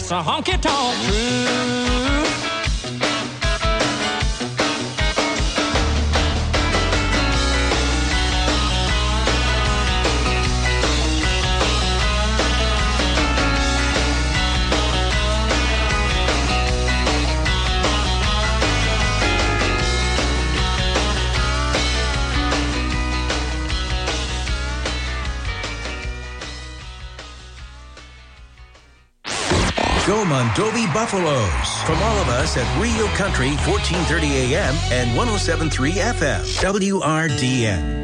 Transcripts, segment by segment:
It's a honky-tonk truth. Go Mondovi Buffaloes. From all of us at Rio Country, 1430 AM and 107.3 FM. WRDN.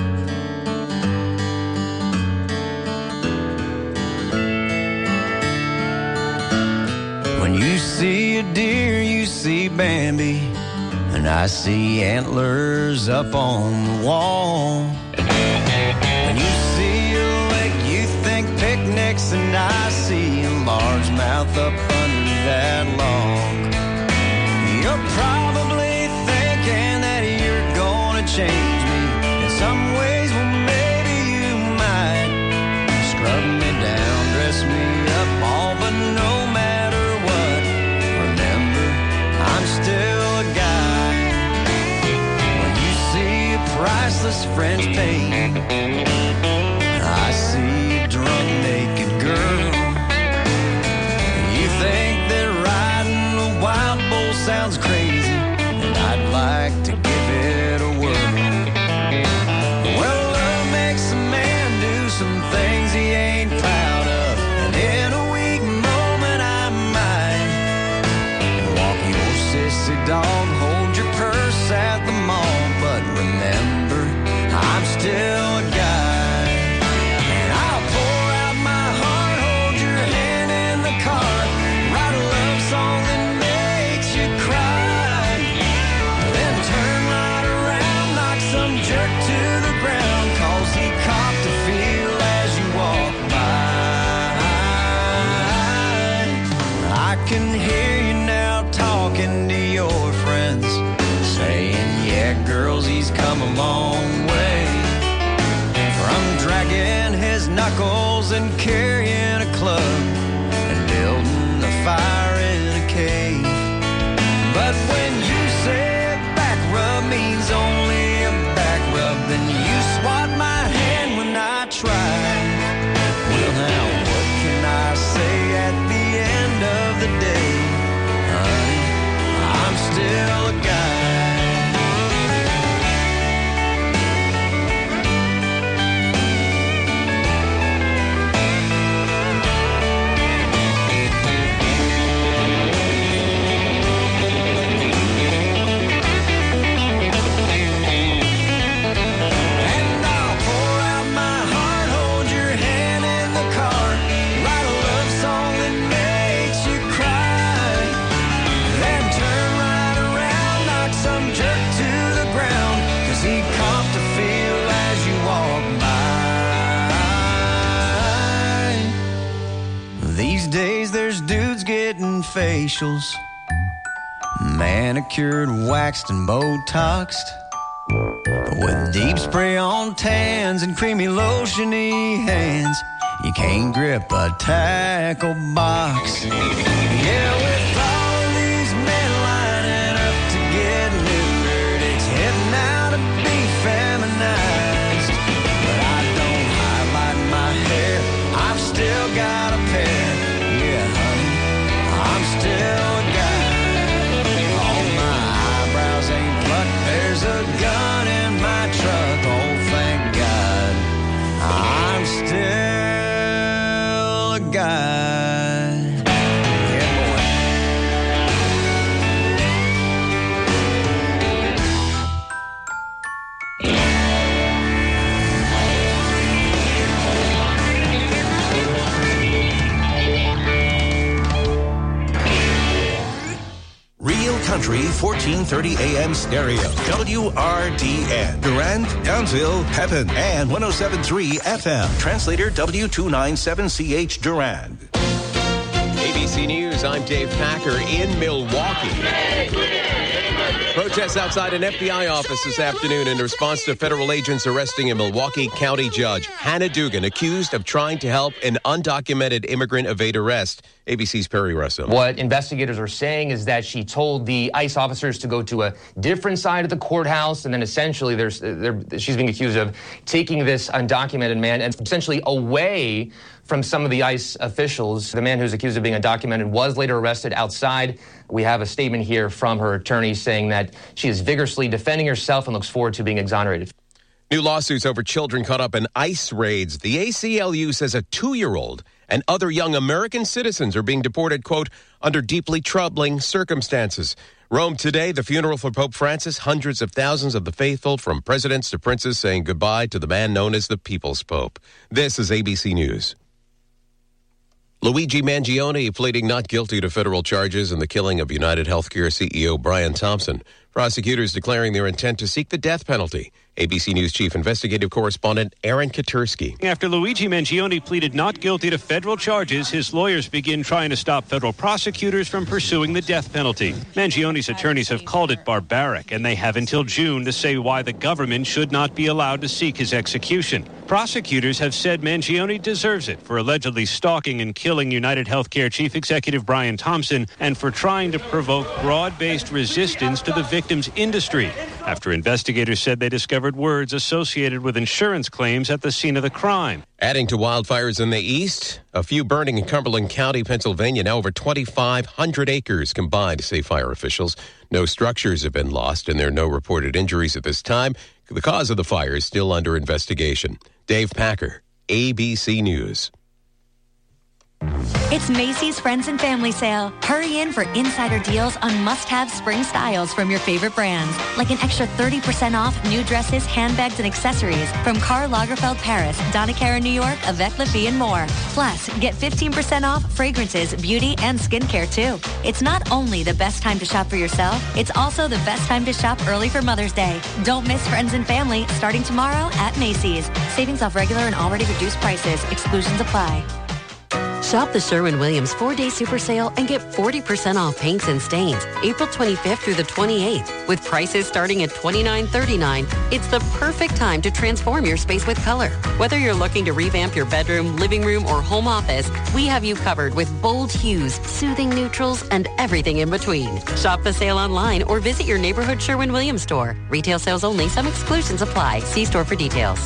When you see a deer, you see Bambi, and I see antlers up on the wall. When you see a lake, you think picnics, and I see a largemouth up under that log. You're probably thinking that you're gonna change me in some ways. Well, maybe you might. Scrub me down, dress me up, all, but no matter what, remember, I'm still a guy. When you see a priceless French painting, I see a drunk naked girl. You think that riding a wild bull sounds crazy, and I'd like to give it a whirl. Well, love makes a man do some things he ain't proud of, and in a weak moment I might walk your sissy dog, hold your purse at the mall, but remember, I'm still a guy. Come a long way from dragging his knuckles and carrying a club and building a fire in a cave. But when you say back rub means only a back rub, then you swat my hand when I try. Well, now what can I say at the end of the day? Honey, I'm still a guy. Facials, manicured, waxed, and Botoxed, with deep spray on tans and creamy lotiony hands. You can't grip a tackle box. Yeah, with all these men lining up to get neutered, it's heading out to be feminized. But I don't highlight my hair, I've still got a pair. I'm still a guy. All my eyebrows ain't plucked. There's a gun in my truck. Oh, thank God. I'm still a guy. Yeah, boy. Country 1430 AM stereo. WRDN. Durand, Townsville, Pepin, and 107.3 FM. Translator W297CH Durand. ABC News, I'm Dave Packer in Milwaukee. Protests outside an FBI office this afternoon in response to federal agents arresting a Milwaukee County judge, Hannah Dugan, accused of trying to help an undocumented immigrant evade arrest. ABC's Perry Russell. What investigators are saying is that she told the ICE officers to go to a different side of the courthouse, and then essentially she's being accused of taking this undocumented man and essentially away from some of the ICE officials. The man who's accused of being undocumented was later arrested outside. We have a statement here from her attorney saying that she is vigorously defending herself and looks forward to being exonerated. New lawsuits over children caught up in ICE raids. The ACLU says a 2-year-old and other young American citizens are being deported, quote, under deeply troubling circumstances. Rome today, the funeral for Pope Francis. Hundreds of thousands of the faithful, from presidents to princes, saying goodbye to the man known as the People's Pope. This is ABC News. Luigi Mangione pleading not guilty to federal charges in the killing of United Healthcare CEO Brian Thompson. Prosecutors declaring their intent to seek the death penalty. ABC News Chief Investigative Correspondent Aaron Katursky. After Luigi Mangione pleaded not guilty to federal charges, his lawyers begin trying to stop federal prosecutors from pursuing the death penalty. Mangione's attorneys have called it barbaric, and they have until June to say why the government should not be allowed to seek his execution. Prosecutors have said Mangione deserves it for allegedly stalking and killing United Healthcare Chief Executive Brian Thompson and for trying to provoke broad-based resistance to the victim's industry. After investigators said they discovered words associated with insurance claims at the scene of the crime. Adding to wildfires in the east, a few burning in Cumberland County, Pennsylvania. Now over 2,500 acres combined, say fire officials. No structures have been lost, and there are no reported injuries at this time. The cause of the fire is still under investigation. Dave Packer, ABC News. It's Macy's Friends and Family Sale. Hurry in for insider deals on must-have spring styles from your favorite brands, like an extra 30% off new dresses, handbags, and accessories from Karl Lagerfeld Paris, Donna Karan New York, Avec La Fille, and more. Plus, get 15% off fragrances, beauty, and skincare, too. It's not only the best time to shop for yourself, it's also the best time to shop early for Mother's Day. Don't miss Friends and Family starting tomorrow at Macy's. Savings off regular and already reduced prices. Exclusions apply. Shop the Sherwin-Williams 4-day super sale and get 40% off paints and stains April 25th through the 28th. With prices starting at $29.39, it's the perfect time to transform your space with color. Whether you're looking to revamp your bedroom, living room, or home office, we have you covered with bold hues, soothing neutrals, and everything in between. Shop the sale online or visit your neighborhood Sherwin-Williams store. Retail sales only. Some exclusions apply. See store for details.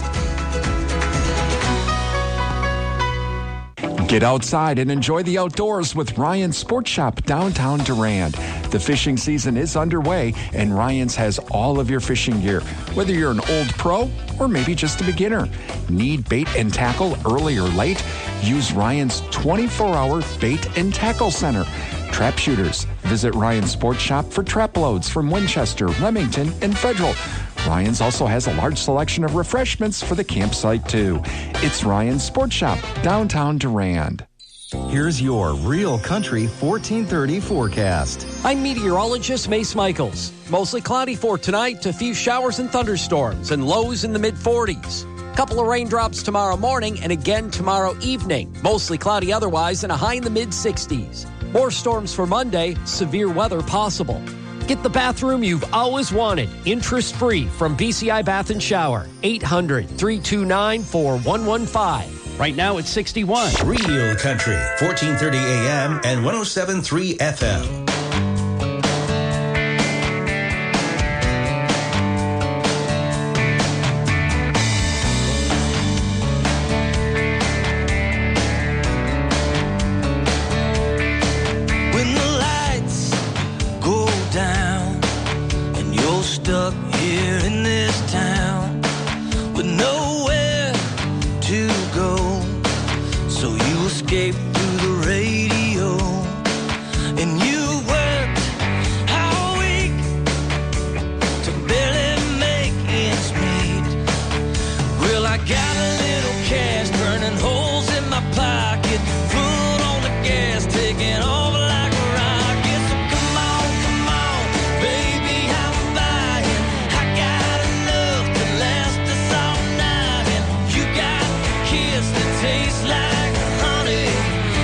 Get outside and enjoy the outdoors with Ryan's Sports Shop downtown Durand. The fishing season is underway, and Ryan's has all of your fishing gear, whether you're an old pro or maybe just a beginner. Need bait and tackle early or late? Use Ryan's 24-hour bait and tackle center. Trap shooters. Visit Ryan's Sports Shop for trap loads from Winchester, Remington, and Federal. Ryan's also has a large selection of refreshments for the campsite, too. It's Ryan's Sports Shop, downtown Durand. Here's your Real Country 1430 forecast. I'm meteorologist Mace Michaels. Mostly cloudy for tonight, a few showers and thunderstorms, and lows in the mid-40s. Couple of raindrops tomorrow morning and again tomorrow evening. Mostly cloudy otherwise and a high in the mid-60s. More storms for Monday, severe weather possible. Get the bathroom you've always wanted, interest-free from BCI Bath & Shower. 800-329-4115. Right now it's 61. Real Country, 1430 AM and 107.3 FM. Stuck here in this town with nowhere to go, so you escape through the radio, and you worked all week to barely make ends meet. Well, I got a little cash burning holes in my pocket, foot on the gas, taking off like a rocket. So come on, baby, how tastes like honey,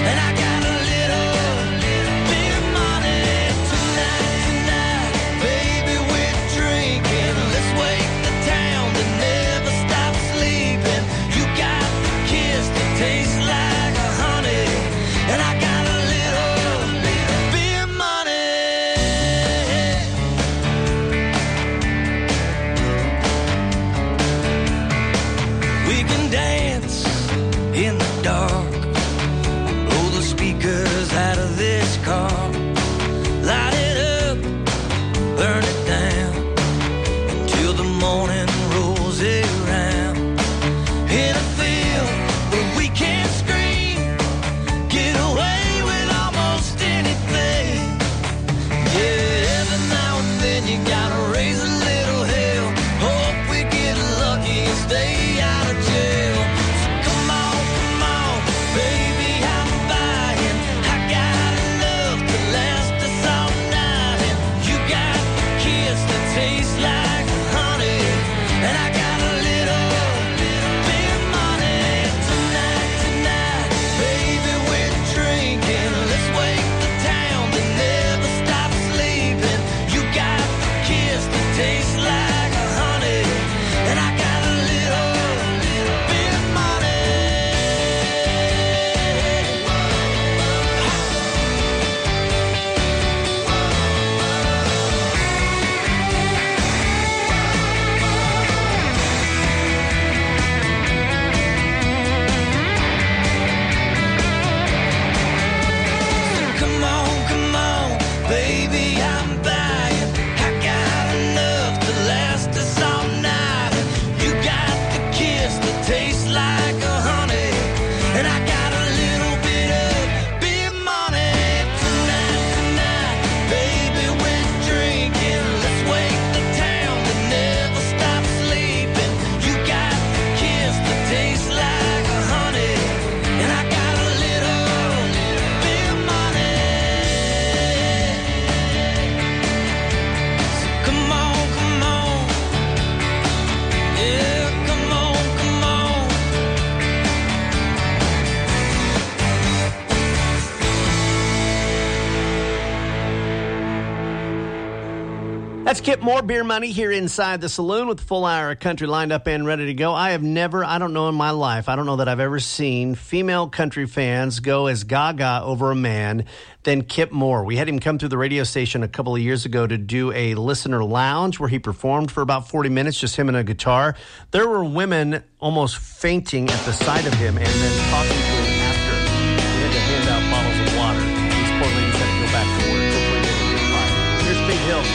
That's Kip Moore, Beer Money, here inside the saloon with a full hour of country lined up and ready to go. I don't know in my life, I don't know that I've ever seen female country fans go as gaga over a man than Kip Moore. We had him come through the radio station a couple of years ago to do a listener lounge where he performed for about 40 minutes, just him and a guitar. There were women almost fainting at the sight of him and then talking to him after. We had to hand out bottles of water. These poor ladies had to go back to work. Hopefully they can get by. Here's Big Hill.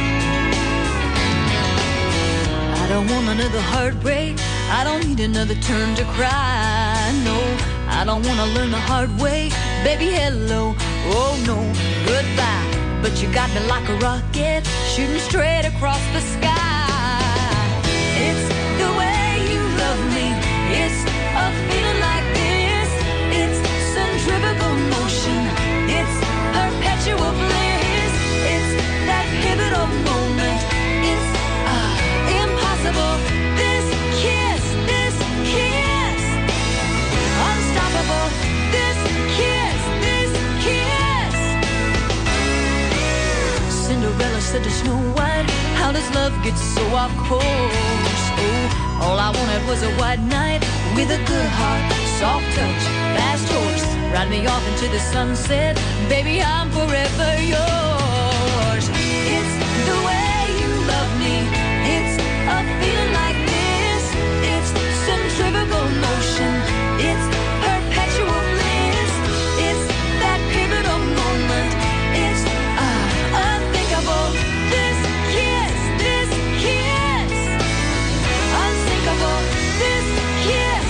I don't want another heartbreak. I don't need another turn to cry. No, I don't want to learn the hard way. Baby, hello. Oh, no, goodbye. But you got me like a rocket, shooting straight across the sky. It's the way you love me. It's a feeling like this. It's centrifugal motion. It's perpetual bliss. It's that pivotal moment. It's impossible. This kiss, unstoppable. This kiss. Cinderella said to Snow White, how does love get so off course? Oh, all I wanted was a white knight with a good heart, soft touch, fast horse. Ride me off into the sunset, baby, I'm forever yours. It's the way you love me. It's a feeling like this. It's centrifugal motion. It's perpetual bliss. It's that pivotal moment. It's unthinkable. This kiss, unsinkable. This kiss.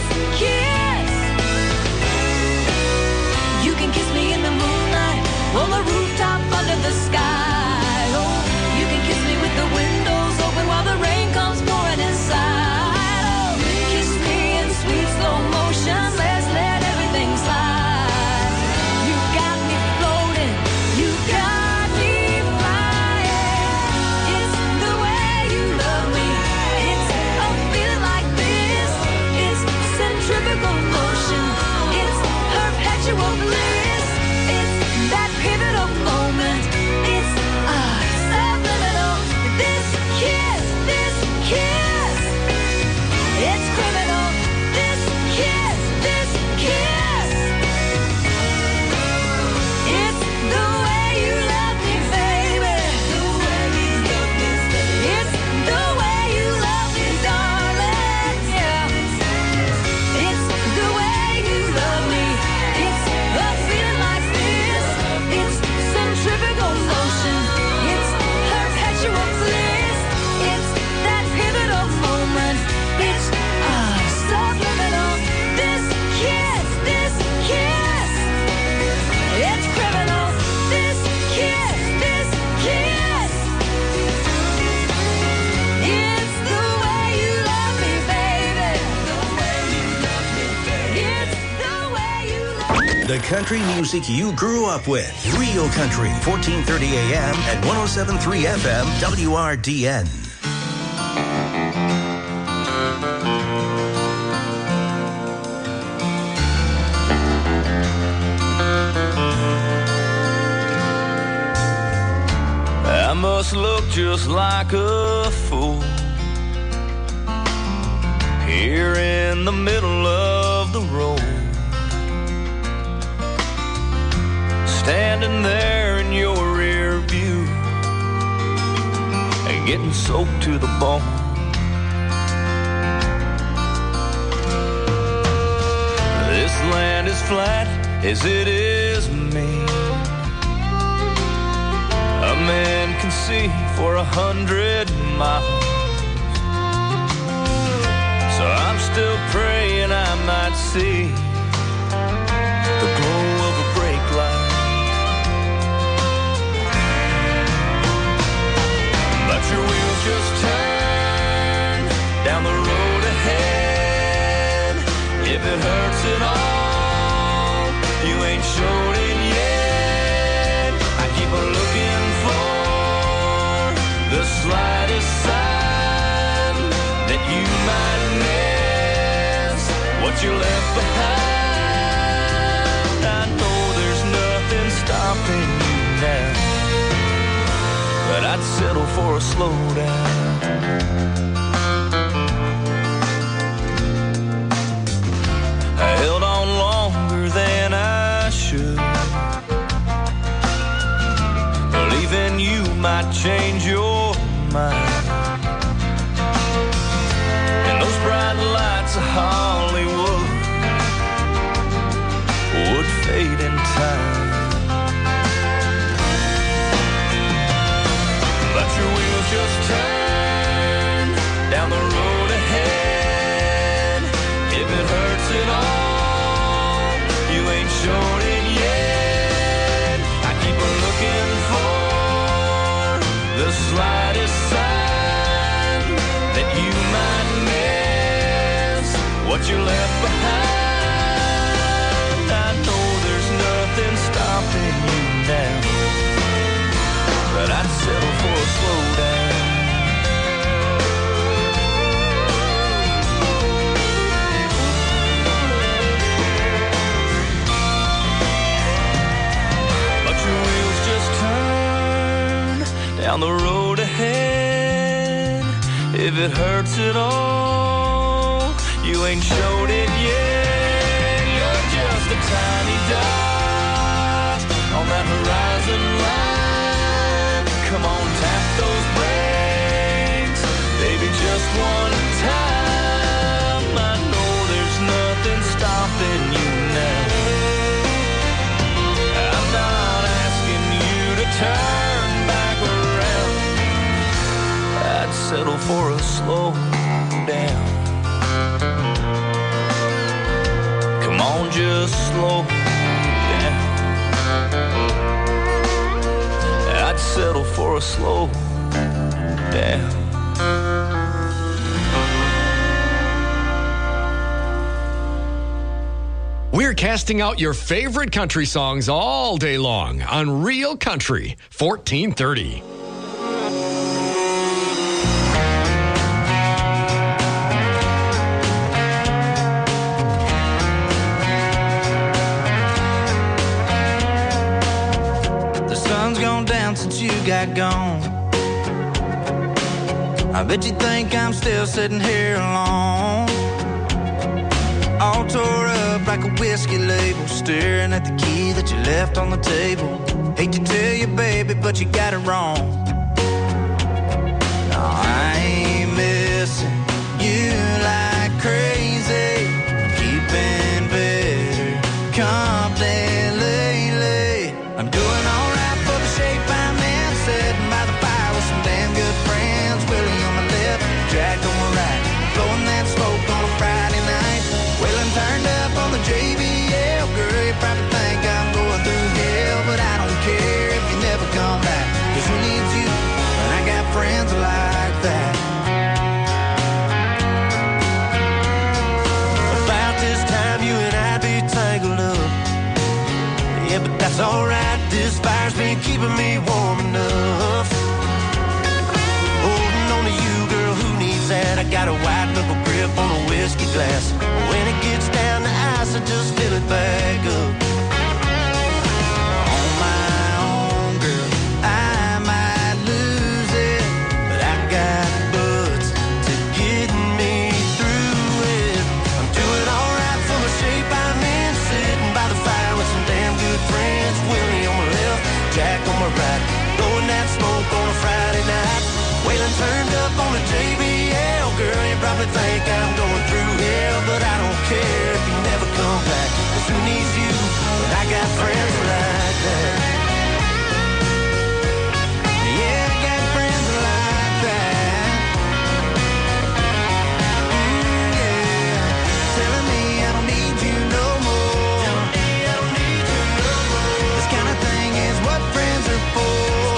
You can kiss me in the moonlight, on the rooftop under the sky. Oh, you can kiss me with the windows open while the rain comes pouring inside. Oh, kiss me in sweet slow motion. Let's let everything slide. You got me floating. You got me flying. It's the way you love me. It's a feeling like this. It's centrifugal motion. It's perpetual bliss. It's that pivotal moment. It's subliminal. This kiss. It's criminal. This kiss. It's the way you love me, baby. It's the way you love me, darling. Yeah. It's the way you love me. It's a feeling like this. It's centrifugal motion. It's perpetual bliss. It's that pivotal moment. It's subliminal. This kiss. It's criminal. This kiss. It's the way you love me, baby. It's the way you love me. The country music you grew up with. Real Country, 1430 AM and 107.3 FM, WRDN. I must look just like a fool here in the middle of the road, standing there in your rear view and getting soaked to the bone. This land is flat as it is mean. A man can see for 100 miles. So I'm still praying I might see the glow of a brake light. But your wheels just turn down the road ahead. If it hurts at all, you ain't showed it yet. I keep looking for the slightest sign that you might miss what you left behind. I know there's nothing stopping you now. but I'd settle for a slow down. I held on longer than I should, believing you might change your mind. And those bright lights of Hollywood would fade in time. Let your wheels just turn down the road ahead. If it hurts at all, you ain't shown it yet. I keep looking for the slightest sign that you might miss what you left behind. I know there's nothing stopping you now, but I'd settle for a slow down. But your wheels just turn down the road ahead. If it hurts at all, you ain't showed it yet. You're just a tiny dot on that horizon line. Come on, tap those brakes, baby, just one time. I know there's nothing stopping you now. I'm not asking you to turn back around. I'd settle for a slow down. Come on, just slow down. I'd settle for a slow down. We're casting out your favorite country songs all day long on Real Country 1430. The sun's gone down since you got gone. I bet you think I'm still sitting here alone, all tore up like a whiskey label, staring at the key that you left on the table. Hate to tell you, baby, but you got it wrong. No, I ain't missing you like crazy, keeping better company lately. I'm doing alright for the shape I'm in, sitting by the fire with some damn good friends. Willie on my left, Jack on my right, blowing that smoke on a Friday night. Wheeling turned up on the JBL, girl, you probably think I'm going through hell, but I don't care if you never come back, 'cause who needs you when I got friends like that? About this time you and I'd be tangled up, yeah, but that's alright, this fire's been keeping me warm enough. Holding on to you, girl, who needs that? I got a white knuckle grip on a whiskey glass. When it gets down to ice, I just fill it back up. On my own, girl, I might lose it, but I got butts to get me through it. I'm doing alright for the shape I'm in, sitting by the fire with some damn good friends. Willie on my left, Jack on my right, blowing that smoke on a Friday night. Waylon turned up on the JBL, girl, you probably think I'm going through hell, but I don't care if you never come back, 'cause who needs you when I got friends like that? Yeah, I got friends like that. Yeah, telling me I don't need you no more. This kind of thing is what friends are for.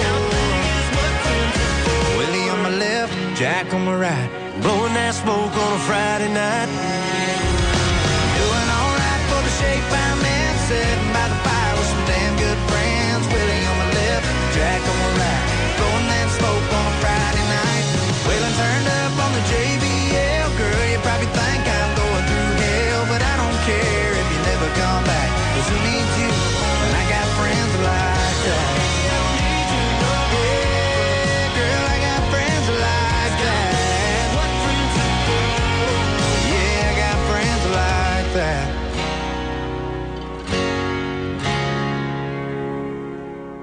Willie on my left, Jack on my right, blowing that smoke on a Friday night. Doing alright for the shape I'm in, sitting by the fire with some damn good friends. Willie on my left, Jack on my right, blowing that smoke on a Friday night. Waylon turned up on the JBL, girl, you probably think I'm going through hell, but I don't care if you never come back, 'cause who needs you when I got friends like that? Yeah.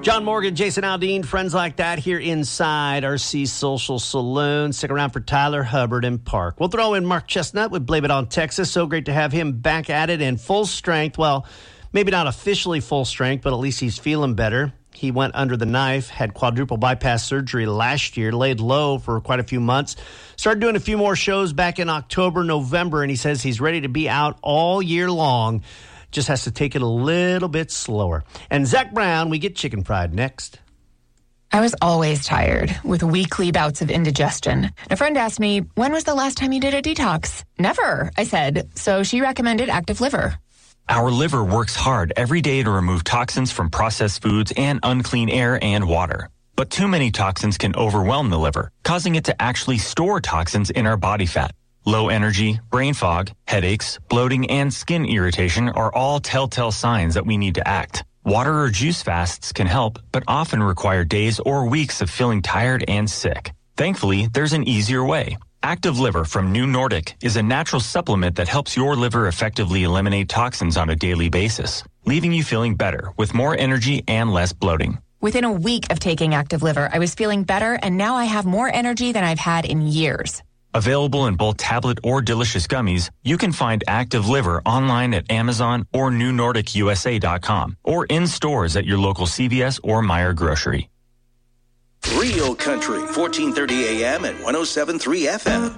John Morgan, Jason Aldean, friends like that here inside RC Social Saloon. Stick around for Tyler Hubbard and Park. We'll throw in Mark Chestnut with Blame It on Texas. So great to have him back at it in full strength. Well, maybe not officially full strength, but at least he's feeling better. He went under the knife, had quadruple bypass surgery last year, laid low for quite a few months. Started doing a few more shows back in October, November, and he says he's ready to be out all year long. Just has to take it a little bit slower. And Zach Brown, we get chicken fried next. I was always tired with weekly bouts of indigestion. A friend asked me, when was the last time you did a detox? Never, I said. So she recommended Active Liver. Our liver works hard every day to remove toxins from processed foods and unclean air and water. But too many toxins can overwhelm the liver, causing it to actually store toxins in our body fat. Low energy, brain fog, headaches, bloating, and skin irritation are all telltale signs that we need to act. Water or juice fasts can help, but often require days or weeks of feeling tired and sick. Thankfully, there's an easier way. Active Liver from New Nordic is a natural supplement that helps your liver effectively eliminate toxins on a daily basis, leaving you feeling better with more energy and less bloating. Within a week of taking Active Liver, I was feeling better, and now I have more energy than I've had in years. Available in both tablet or delicious gummies, you can find Active Liver online at Amazon or NewNordicUSA.com or in stores at your local CVS or Meijer grocery. Real Country, 1430 AM and 107.3 FM.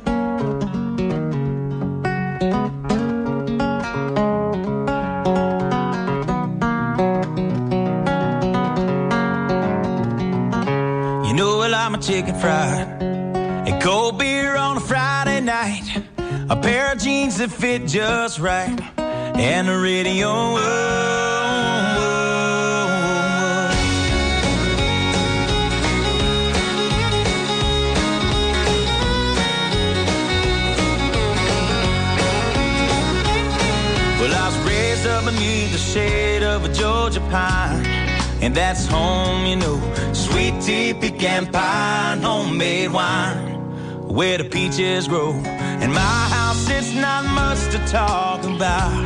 You know I like my chicken fried and cold beer on a Friday night, a pair of jeans that fit just right, and the radio. Whoa, whoa, whoa. Well, I was raised up beneath the shade of a Georgia pine, and that's home, you know. Sweet tea, pecan pie, and homemade wine, where the peaches grow. In my house, it's not much to talk about,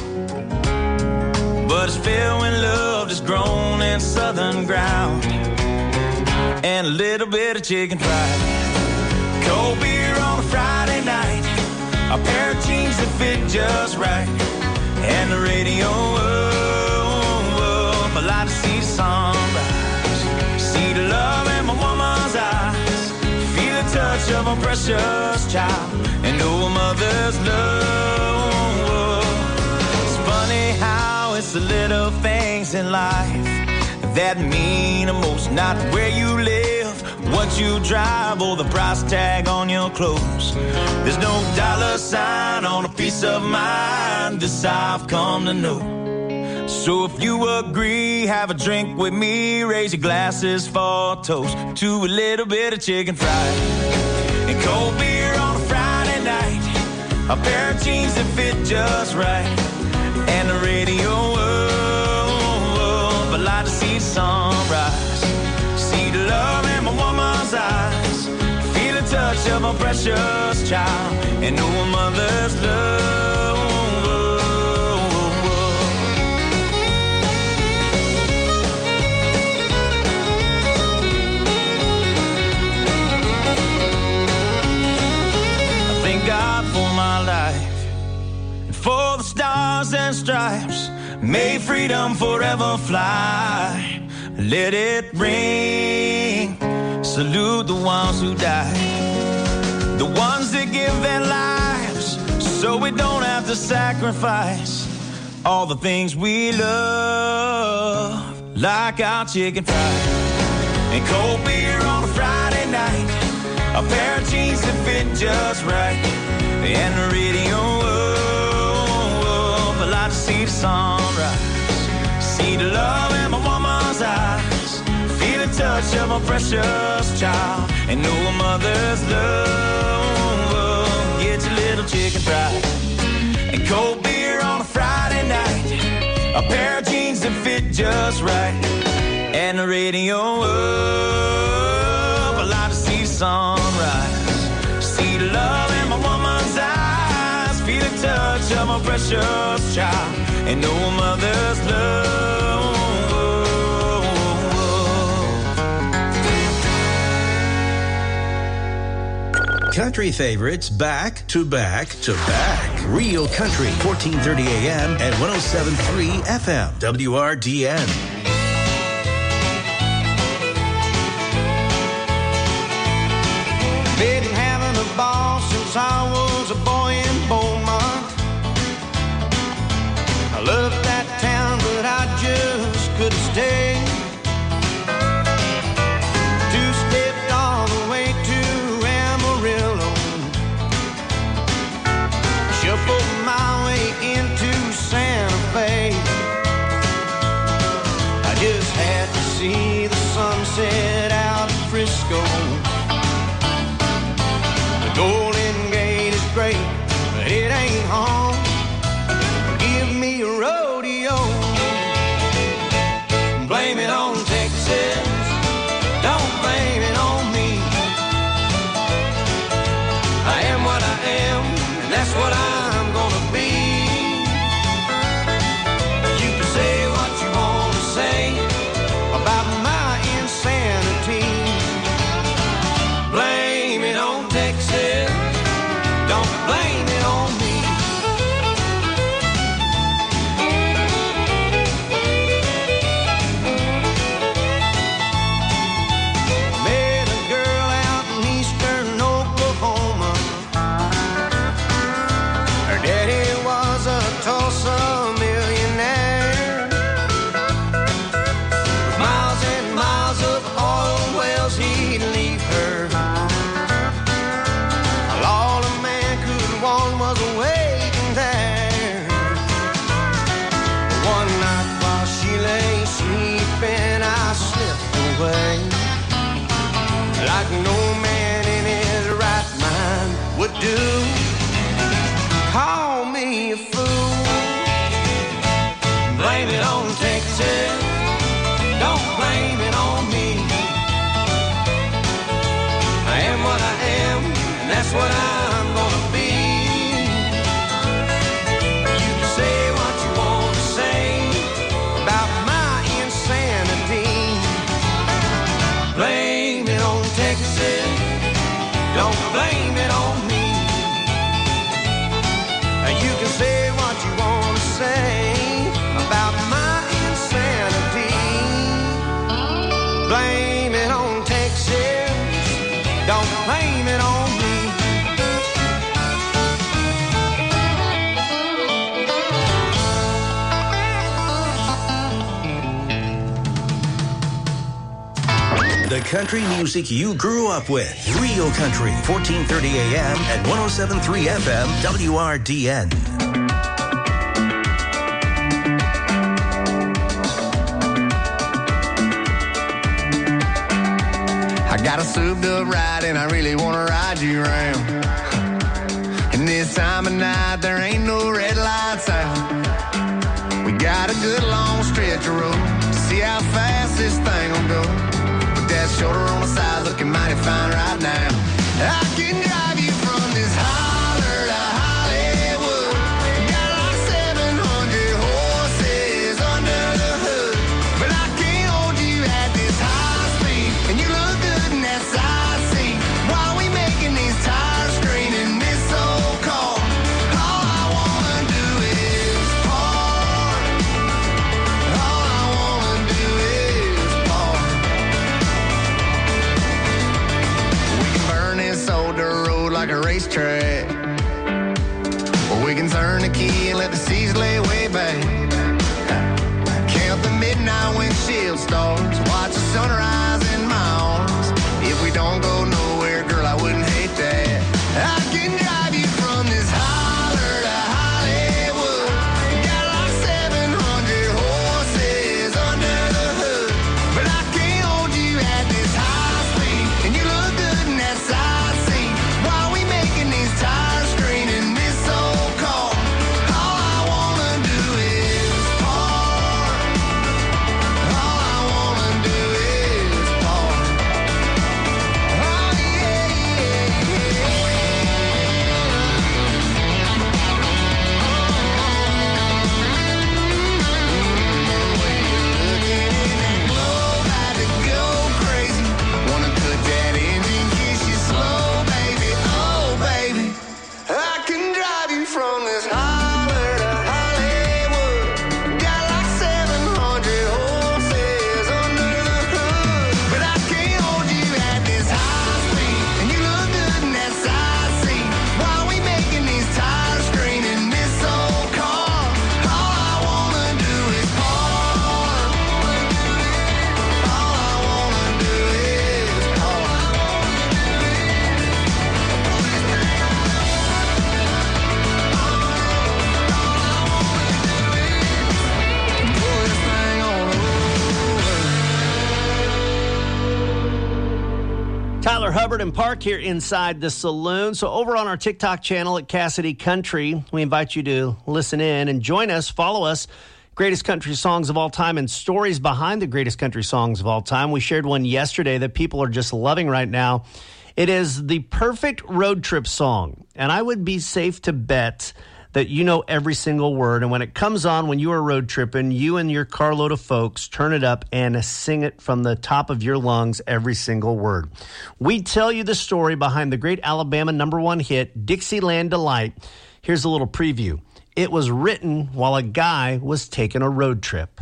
but it's filled with love that's grown in southern ground, and a little bit of chicken fried. Cold beer on a Friday night, a pair of jeans that fit just right, and the radio up. I like to see the sunrise, see the love in my woman's eyes, feel the touch of a precious child, and know a mother's love. It's funny how it's the little things in life that mean the most, not where you live, what you drive, or the price tag on your clothes. There's no dollar sign on a peace of mind, this I've come to know. So if you agree, have a drink with me, raise your glasses for a toast to a little bit of chicken fried and cold beer on a Friday night, a pair of jeans that fit just right, and the radio up. I like to see the sunrise, see the love in my woman's eyes, feel the touch of a precious child, and know a mother's love. God for my life, and for the stars and stripes, may freedom forever fly. Let it ring, salute the ones who died, the ones that give their lives so we don't have to sacrifice all the things we love, like our chicken fried and cold beer on a Friday night, a pair of jeans that fit just right, and the radio up. I like to see the sunrise, see the love in my woman's eyes, feel the touch of a precious child, and know a mother's love. Get your little chicken fried and cold beer on a Friday night, a pair of jeans that fit just right, and the radio up. I like to see the sunrise, see the love in my woman's eyes, feel the touch of a precious child, and know a mother's love. country favorites back to back to back. Real Country, 1430 AM and 107.3 FM. WRDN. Been having a ball since I was a boy in Beaumont. I love that town, but I just couldn't stay. Two-stepped all the way to Amarillo, shuffled my way into Santa Fe. I just had to see the sunset out of Frisco. Golden Gate is great, but it ain't home. Give me a rodeo. Blame it on Texas. Don't blame it on me. I am what I am, and that's what I'm gonna be. You can say what you want to say about my insanity. Blame it on Texas. Don't blame it on me. Met a girl out in eastern Oklahoma. Her daddy was a Tulsa millionaire. With miles and miles of oil wells he'd leave her. All a man could want was waiting there. One night while she lay sleeping, I slipped away. Like no man in his right mind would do. Call me a fool. Blame it on Texas. Don't blame it on me. I am what I am, and that's what I'm gonna be. You can say what you want to say about my insanity. Blame it on Texas. Don't blame it on me. You can say what you want to say about my insanity. Blame it on Texas. Don't blame it on me. The country music you grew up with. Real Country, 1430 AM and 107.3 FM, WRDN. I got a souped up ride and I really wanna ride you around. And this time of night there ain't no red lights out. We got a good long stretch of road to see how fast this thing will go. With that shoulder on the side looking mighty fine right now. I can drive you from this holler to Hollywood. Got like 700 horses under the hood. But I can't hold you at this high speed. And you look good in that side seat. While we making these tires screaming this old car. All I wanna do is park. All I wanna do is park. We can burn this old dirt road like a racetrack. Or we can turn the key and let the seas lay way back. Count the midnight windshield stars. Watch the sunrise in my arms. If we don't go nowhere, girl, I wouldn't hate that. I can drive you from this holler to Hollywood. Got like 700 horses under the hood. But I can't hold you at this high speed. And you look good in that side seat. While we making these tires screaming this old car. All I wanna do is park. All I wanna do is park. Oh, Hubbard and Park here inside the saloon. So over on our TikTok channel at Cassidy Country, we invite you to listen in and join us, follow us. Greatest country songs of all time and stories behind the greatest country songs of all time. We shared one yesterday that people are just loving right now. It is the perfect road trip song. And I would be safe to bet that you know every single word. And when it comes on, when you are road tripping, you and your carload of folks turn it up and sing it from the top of your lungs, every single word. We tell you the story behind the great Alabama #1 hit, Dixieland Delight. Here's a little preview. It was written while a guy was taking a road trip.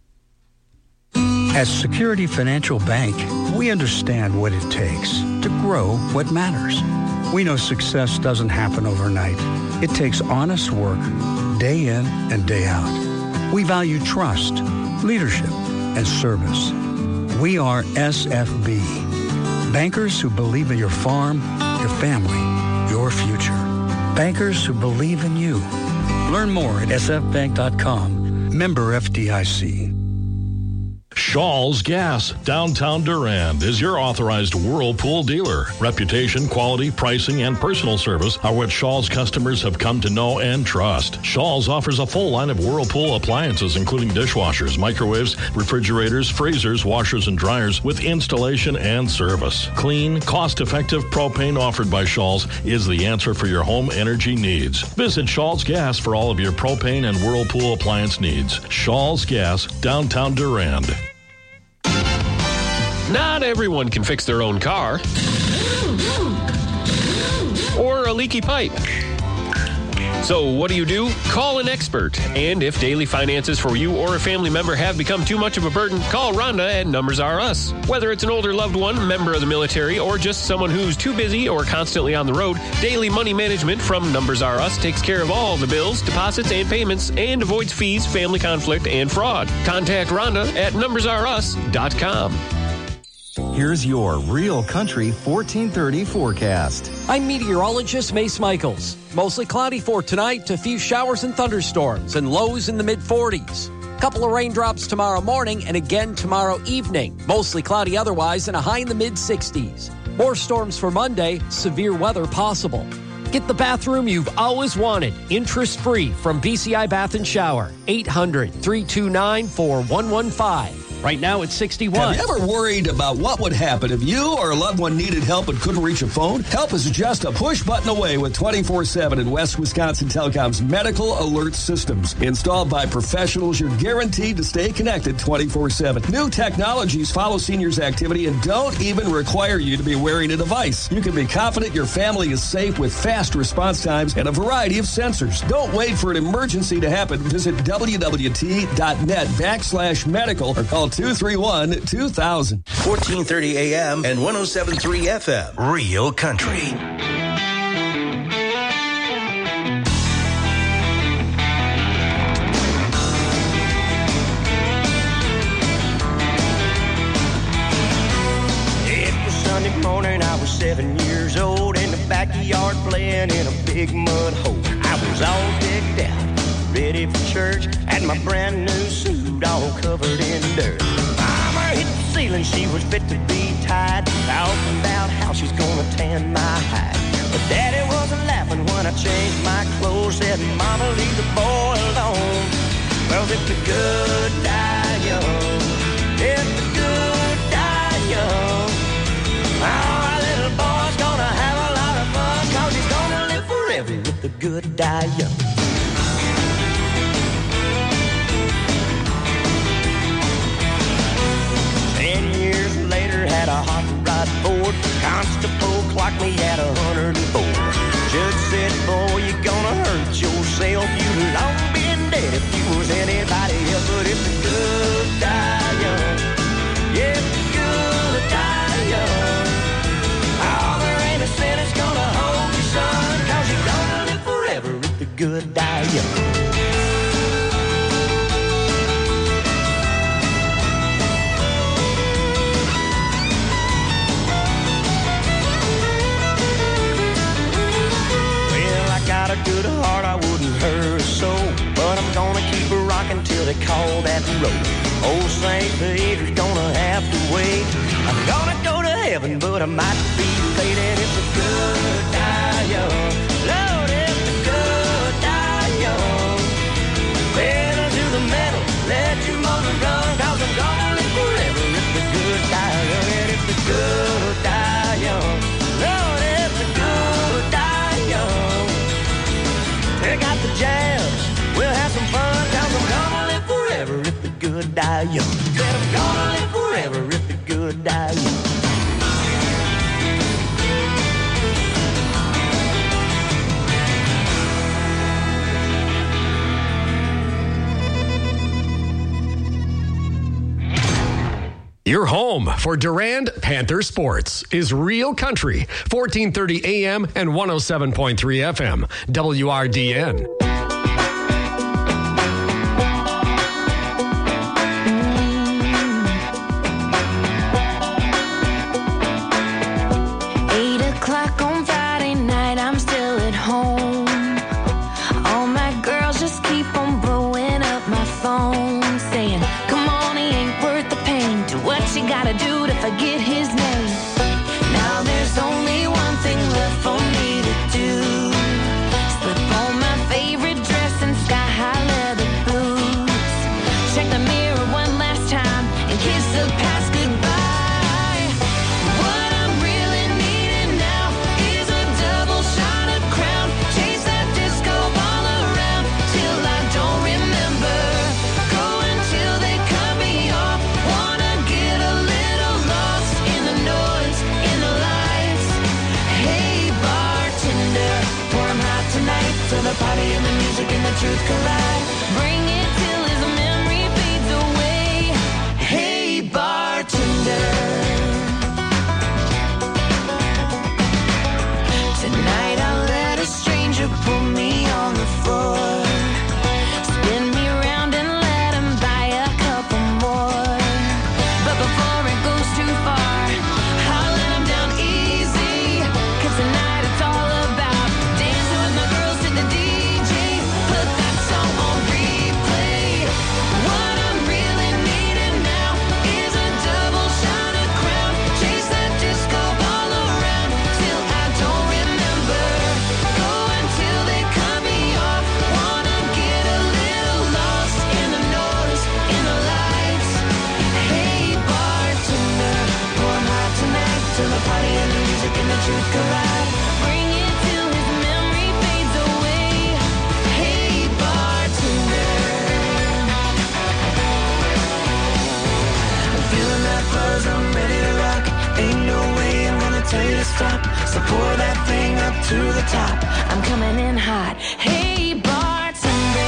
At Security Financial Bank, we understand what it takes to grow what matters. We know success doesn't happen overnight. It takes honest work, day in and day out. We value trust, leadership, and service. We are SFB, bankers who believe in your farm, your family, your future. Bankers who believe in you. Learn more at sfbank.com. Member FDIC. Shaw's Gas, downtown Durand, is your authorized Whirlpool dealer. Reputation, quality, pricing, and personal service are what Shaw's customers have come to know and trust. Shaw's offers a full line of Whirlpool appliances, including dishwashers, microwaves, refrigerators, freezers, washers, and dryers, with installation and service. Clean, cost-effective propane offered by Shaw's is the answer for your home energy needs. Visit Shaw's Gas for all of your propane and Whirlpool appliance needs. Shaw's Gas, downtown Durand. Not everyone can fix their own car or a leaky pipe. So what do? Call an expert. And if daily finances for you or a family member have become too much of a burden, call Rhonda at Numbers R Us. Whether it's an older loved one, member of the military, or just someone who's too busy or constantly on the road, Daily Money Management from Numbers R Us takes care of all the bills, deposits, and payments and avoids fees, family conflict, and fraud. Contact Rhonda at numbersrus.com. Here's your Real Country 1430 forecast. I'm meteorologist Mace Michaels. Mostly cloudy for tonight, a few showers and thunderstorms and lows in the mid-40s. Couple of raindrops tomorrow morning and again tomorrow evening. Mostly cloudy otherwise and a high in the mid-60s. More storms for Monday, severe weather possible. Get the bathroom you've always wanted, interest-free from BCI Bath and Shower. 800-329-4115. Right now it's 61. Have you ever worried about what would happen if you or a loved one needed help but couldn't reach a phone? Help is just a push button away with 24/7 in West Wisconsin Telecom's medical alert systems. Installed by professionals, you're guaranteed to stay connected 24/7. New technologies follow seniors' activity and don't even require you to be wearing a device. You can be confident your family is safe with fast response times and a variety of sensors. Don't wait for an emergency to happen. Visit www.net/medical or call 231-2000. 1430 AM and 107.3 FM. Real Country. It was Sunday morning, I was 7 years old, in the backyard playing in a big mud hole. I was all decked out, ready for church, and my brand new suit all covered in dirt. Mama hit the ceiling, she was fit to be tied, talking about how she's gonna tan my hide. But Daddy wasn't laughing when I changed my clothes, said, Mama, leave the boy alone. Well, if the good die young, if the good die young, our little boy's gonna have a lot of fun, 'cause he's gonna live forever if the good die young. Had a hot rod Ford, constable clocked me at 104. Judge said, boy, you're gonna hurt yourself. You'd long been dead if you was anybody else. But if the good die young, yeah, if the good die young, oh, there ain't a sin that's gonna hold you, son, 'cause you're gonna live forever if the good die young. Got a good heart, I wouldn't hurt a soul, but I'm gonna keep her rocking till they call that road. Old St. Peter's gonna have to wait. I'm gonna go to heaven, but I might be faded if the good die young. Lord, if the good die young. Pedal to the metal, let your motor run, 'cause I'm gonna live forever if the good die young. And if the good die young. Lord, if the good die young. They got the jams, we'll have some fun, 'cause I'm gonna live forever if the good die young. Said I'm gonna live forever if the good die young. Your home for Durand Panther Sports is Real Country, 1430 AM and 107.3 FM, WRDN. Forget his name. Now there's only one thing left for me to do. Slip on my favorite dress and sky-high leather boots. Check the mirror one last time and kiss the past goodbye. What I'm really needing now is a double shot of Crown. Chase that disco ball around till I don't remember. Go until they cut me off. Wanna get a little lost in the noise, in the lights. Hey bartender, pour 'em hot tonight till the party and the music and the truth collide. Bring it till his memory fades away. Hey bartender. Tonight I'll let a stranger put me on the floor. Spin me round and let him buy a couple more. But before it goes too far, I'll let him down easy. 'Cause tonight it's all about dancing with my girls to the DJ. Put that song on replay. What I'm really needing now is a double shot of Crown. Chase that disco ball around till I don't remember. Go until they cut me off. Wanna get a little lost in the noise, in the lights. Hey bartender, pour 'em hot tonight till the party and the music and the truth collide. Bring it till his memory fades away. Hey bartender. I'm feeling that buzz, I'm ready to rock. Ain't no way I'm gonna tell you to stop. So pour that thing up to the top. I'm coming in hot. Hey bartender.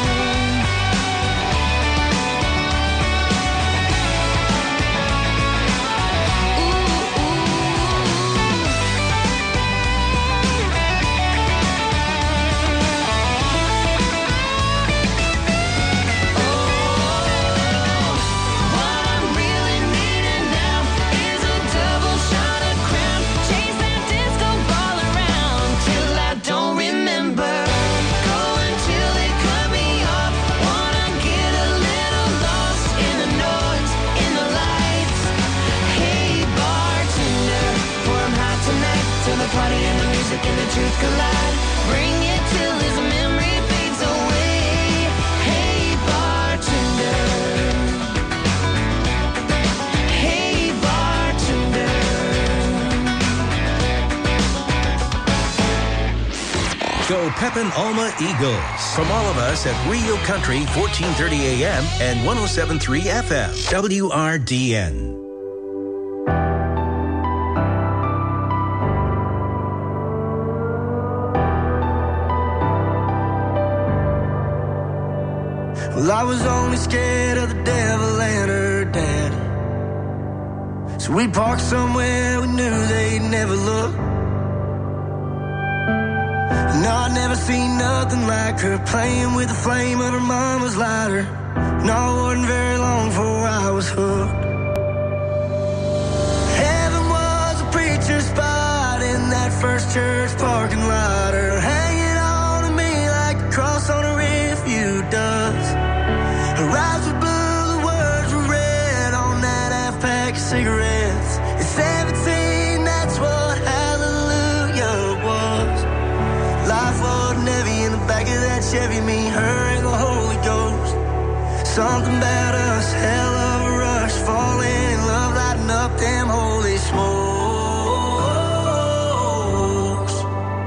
What I'm really needing now is a double shot of Crown. Chase that disco ball around till I don't remember. Go until they cut me off. Wanna get a little lost in the noise, in the lights. Hey bartender, pour 'em hot tonight till the party and the music and the truth collide. Bring it till his memory fades away. Hey bartender. Hey bartender. Go Pepin Alma Eagles. From all of us at Rio Country, 1430 AM and 107.3 FM, WRDN. Well, I was only scared of the devil and her dad. So we parked somewhere we knew they'd never look. No, I'd never seen nothing like her, playing with the flame of her mama's lighter. No, it wasn't very long before I was hooked. Heaven was a preacher's spot in that first church parking lot. Her hanging on to me like a cross on a refuge does. Her eyes were blue, the words were red on that half pack of cigarettes. It's 17 and heavy in the back of that Chevy, me, her, and the Holy Ghost. Something about us, hell of a rush, falling in love, lighting up them holy smokes.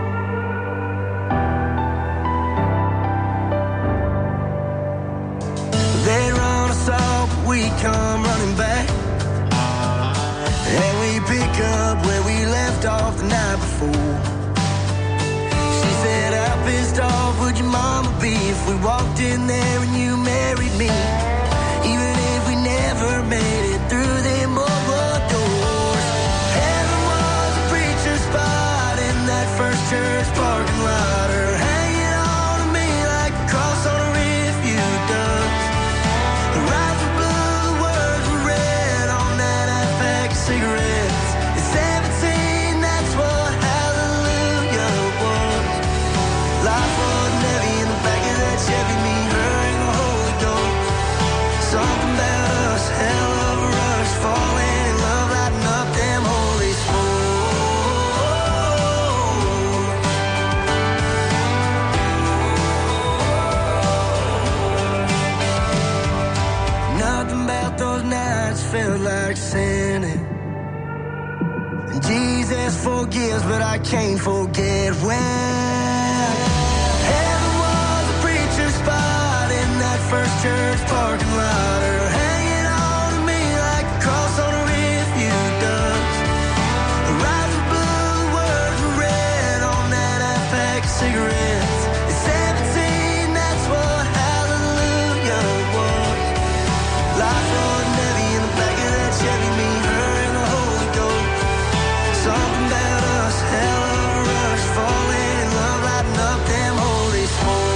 They run us off, but we come running back, and we pick up where we left off the night before. She said, how pissed off would your mama be if we walked in there and you married me, even if we never made it through them old doors. Heaven was a preacher's spot in that first church parking lot, or hanging on to me like a cross on a refute does. The rides were blue, the words were red on that half-pack of cigarettes. At 17, that's what hallelujah was. Life wasn't heavy in the back of that Chevy, me, her, and the Holy Ghost. Something about us, hell of a rush, falling in love, lighting up them holy smokes. Nothing about those nights felt like sinning. And Jesus forgives, but I can't forget when heaven was a preacher's spot in that first church parking lot, or hanging on to me like a cross on a refute does. The rides were blue, the words were red on that half-pack of cigarettes. At 17, that's what hallelujah was. Life wasn't heavy in the back of that Chevy, me, her, and the Holy Ghost. Something about us, hell of a rush, falling in love, lighting up them holy smokes.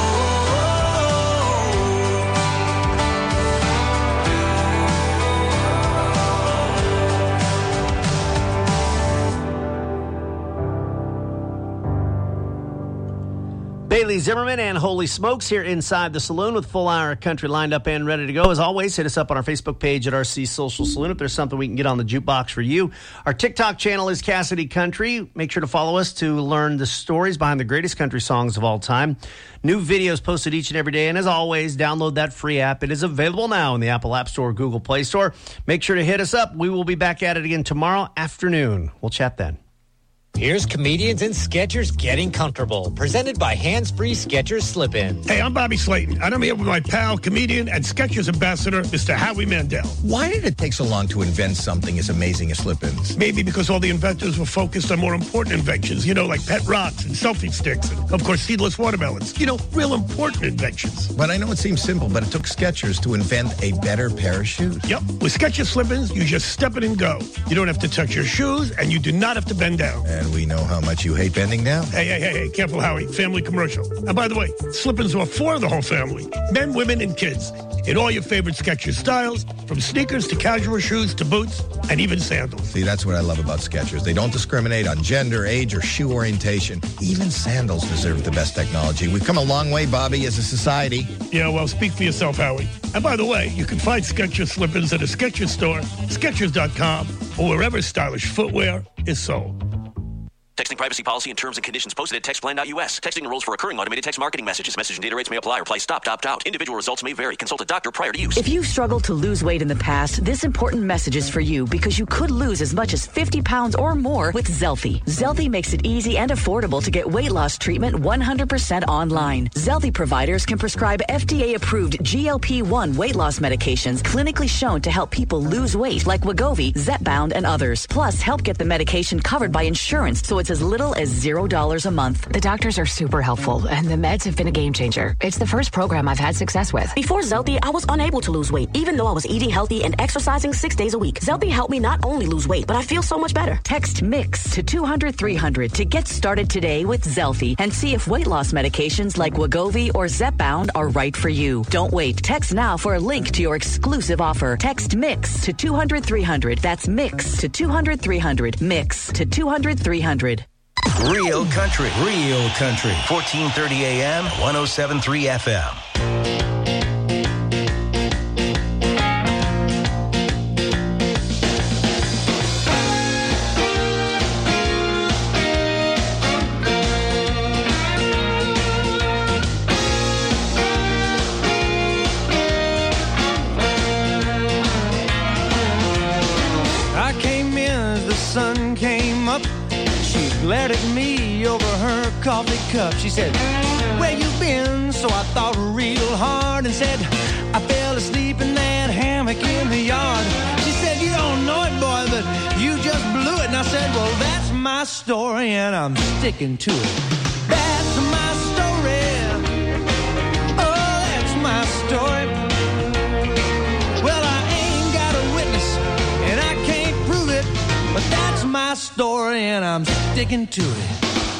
Bailey Zimmerman and Holy Smokes here inside the saloon with full hour of country lined up and ready to go. As always, hit us up on our Facebook page at RC Social Saloon if there's something we can get on the jukebox for you. Our TikTok channel is Cassidy Country. Make sure to follow us to learn the stories behind the greatest country songs of all time. New videos posted each and every day. And as always, download that free app. It is available now in the Apple App Store or Google Play Store. Make sure to hit us up. We will be back at it again tomorrow afternoon. We'll chat then. Here's Comedians and Sketchers Getting Comfortable, presented by Hands Free Skechers Slip-In. Hey, I'm Bobby Slayton, and I'm here with my pal, comedian, and Skechers ambassador, Mr. Howie Mandel. Why did it take so long to invent something as amazing as slip-ins? Maybe because all the inventors were focused on more important inventions, like pet rocks and selfie sticks, and, of course, seedless watermelons. Real important inventions. But I know it seems simple, but it took Skechers to invent a better pair of shoes. Yep. With Skechers Slip-ins, you just step it and go. You don't have to touch your shoes, and you do not have to bend down. And we know how much you hate bending down. Hey, careful, Howie. Family commercial. And by the way, slip-ins are for the whole family. Men, women, and kids. In all your favorite Skechers styles, from sneakers to casual shoes to boots, and even sandals. See, that's what I love about Skechers. They don't discriminate on gender, age, or shoe orientation. Even sandals deserve the best technology. We've come a long way, Bobby, as a society. Yeah, well, speak for yourself, Howie. And by the way, you can find Skechers slip-ins at a Skechers store, Skechers.com, or wherever stylish footwear is sold. Texting privacy policy and terms and conditions posted at textplan.us. Texting enrolls for recurring automated text marketing messages. Message and data rates may apply. Reply stop, opt out. Individual results may vary. Consult a doctor prior to use. If you've struggled to lose weight in the past, this important message is for you because you could lose as much as 50 pounds or more with Zelfie. Zelfie makes it easy and affordable to get weight loss treatment 100% online. Zelfie providers can prescribe FDA-approved GLP-1 weight loss medications clinically shown to help people lose weight like Wegovy, Zepbound, and others. Plus, help get the medication covered by insurance so it's as little as $0 a month. The doctors are super helpful, and the meds have been a game changer. It's the first program I've had success with. Before Zelfie, I was unable to lose weight, even though I was eating healthy and exercising 6 days a week. Zelfie helped me not only lose weight, but I feel so much better. Text MIX to 200-300 to get started today with Zelfie and see if weight loss medications like Wegovy or Zepbound are right for you. Don't wait. Text now for a link to your exclusive offer. Text MIX to 200-300. That's MIX to 200-300. MIX to 200-300. Real country. 1430 AM, 107.3 FM. coffee cup. She said, where you been? So I thought real hard and said, I fell asleep in that hammock in the yard. She said, you don't know it, boy, but you just blew it. And I said, well, that's my story, and I'm sticking to it. That's my story. Oh, that's my story. Well, I ain't got a witness, and I can't prove it, but that's my story, and I'm sticking to it.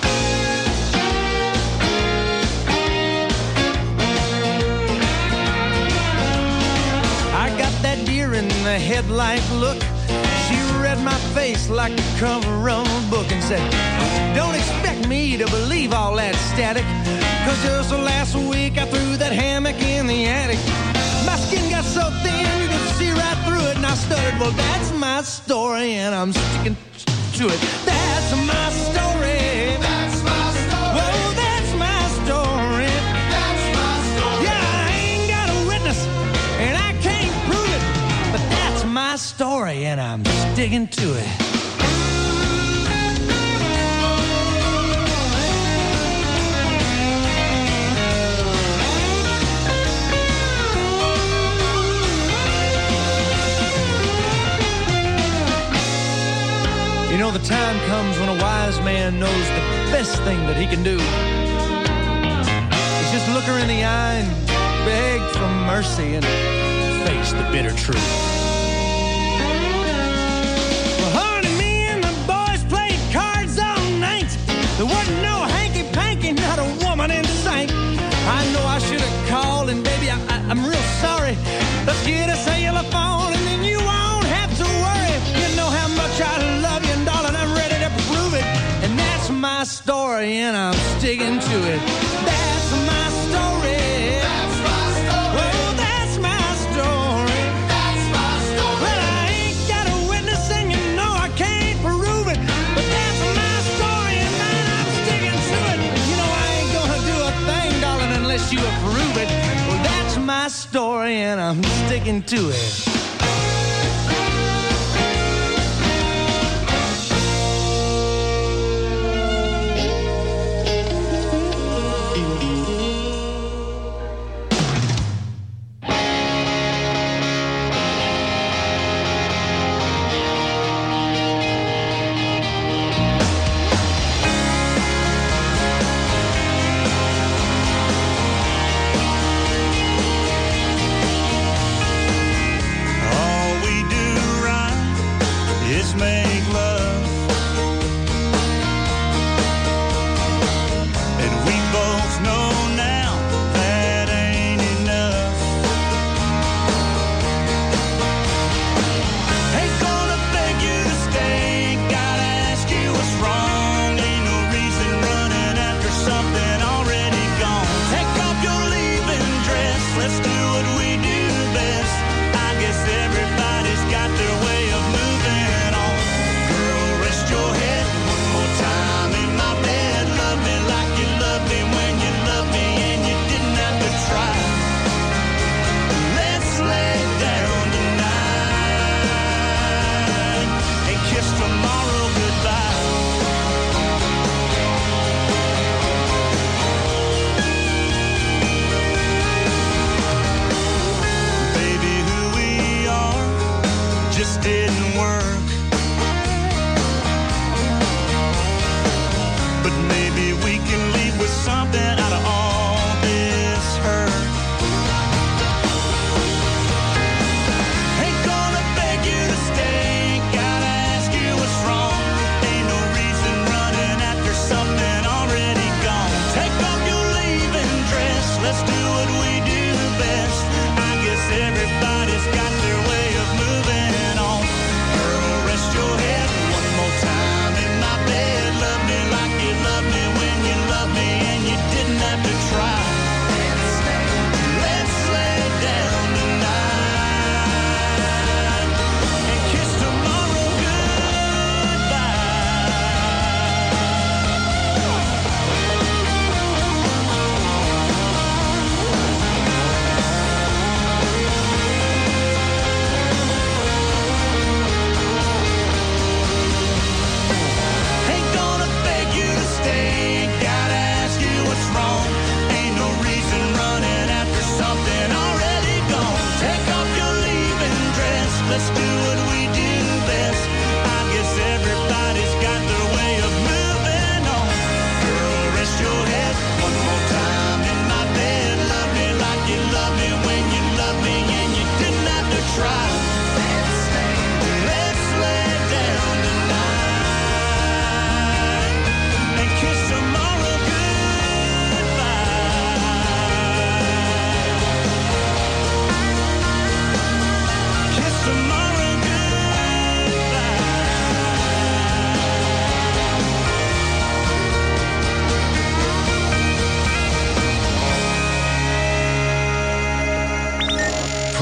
I got that deer in the headlight look. She read my face like the cover of a book and said, don't expect me to believe all that static, 'cause just last week I threw that hammock in the attic. My skin got so thin you could see right through it, and I stuttered, well, that's my story, and I'm sticking to it. That's my story. That's my story. Whoa, that's my story. That's my story. Yeah, I ain't got a witness, and I can't prove it, but that's my story, and I'm sticking to it. You know, the time comes when a wise man knows the best thing that he can do is just look her in the eye and beg for mercy and face the bitter truth. Well, honey, me and the boys played cards all night. There wasn't no hanky-panky, not a woman in sight. I know I should have called, and baby, I'm real sorry. Let's get a cellular phone, and then you won't have to worry. You know how much I love you, and darling, I'm ready to prove it. And that's my story, and I'm sticking to it. That's my story. That's my story. Oh, that's my story. That's my story. Well, I ain't got a witness, and you know I can't prove it, but that's my story, and man, I'm sticking to it. You know I ain't gonna do a thing, darling, unless you approve it. Well, that's my story, and I'm sticking to it.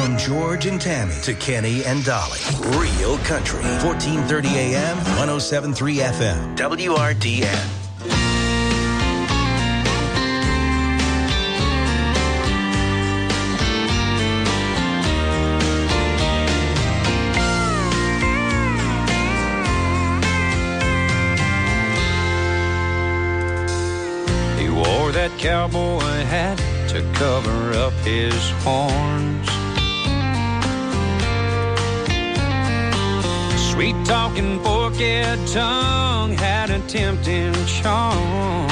From George and Tammy to Kenny and Dolly. Real Country. 1430 AM, 107.3 FM. WRDN. He wore that cowboy hat to cover up his horns. Sweet-talking, forked tongue had a tempting charm.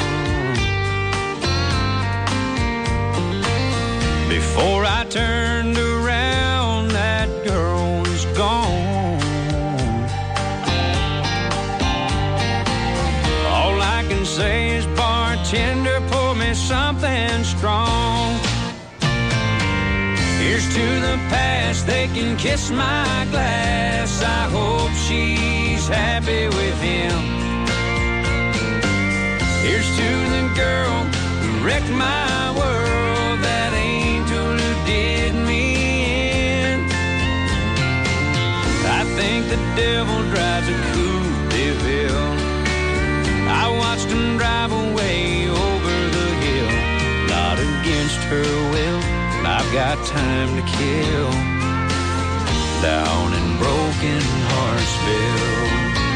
Before I turned around, that girl was gone. All I can say is, bartender, pour me something strong. Here's to the past, they can kiss my glass. I hope she's happy with him. Here's to the girl who wrecked my world, that angel who did me in. I think the devil drives a Coupe de Ville. I watched him drive away over the hill, not against her will. I've got time to kill down in Broken Heartsville.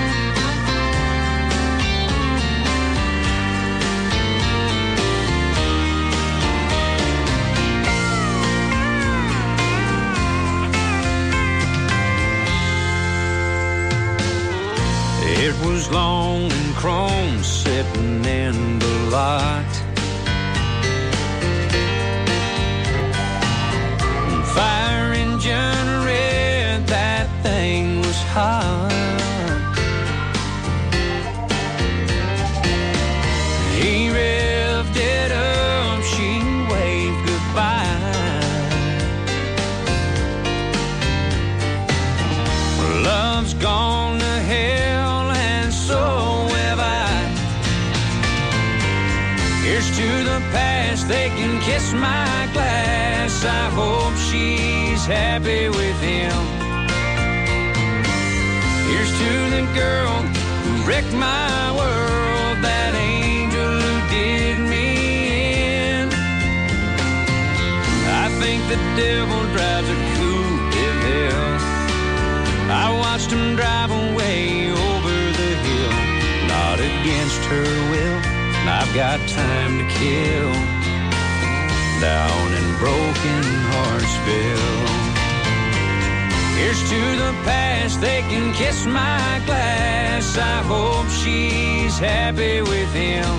It was long and chrome sitting in the lot. Fire engine red, that thing was hot. He revved it up, she waved goodbye. Love's gone to hell and so have I. Here's to the past, they can kiss my glass. I hope she's happy with him. Here's to the girl who wrecked my world, that angel who did me in. I think the devil drives a Coupe de Ville. I watched him drive away over the hill, not against her will. I've got time to kill down in Broken Heartsville. Here's to the past, they can kiss my glass. I hope she's happy with him.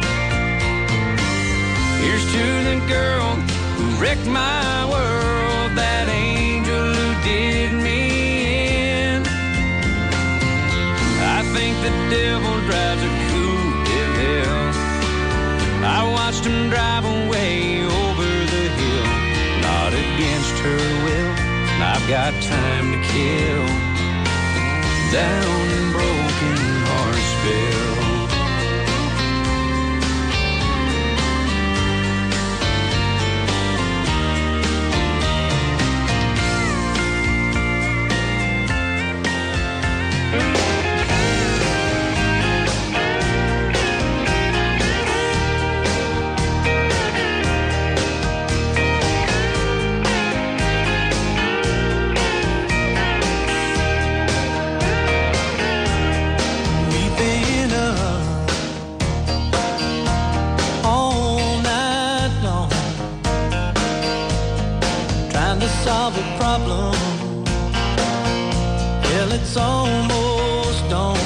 Here's to the girl who wrecked my world, that angel who did me in. I think the devil drives a Coupe de Ville. I watched him drive away over the hill, not against her will. I've got time to kill down in Broken Heartsville. Solve a problem. Well, it's almost dawn.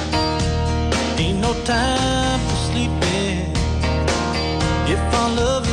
Ain't no time for sleeping. If our love